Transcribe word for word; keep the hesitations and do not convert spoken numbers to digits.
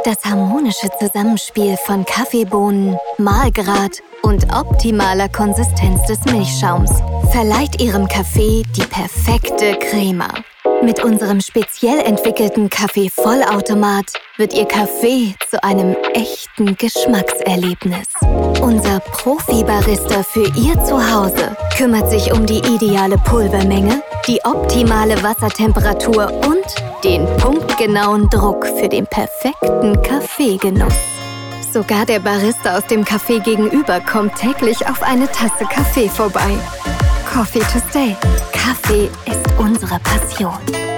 Das harmonische Zusammenspiel von Kaffeebohnen, Mahlgrad und optimaler Konsistenz des Milchschaums verleiht Ihrem Kaffee die perfekte Crema. Mit unserem speziell entwickelten Kaffee-Vollautomat wird Ihr Kaffee zu einem echten Geschmackserlebnis. Unser Profi-Barista für Ihr Zuhause kümmert sich um die ideale Pulvermenge, die optimale Wassertemperatur und den punktgenauen Druck für den perfekten Kaffeegenuss. Sogar der Barista aus dem Café gegenüber kommt täglich auf eine Tasse Kaffee vorbei. Coffee to stay. Kaffee ist unsere Passion.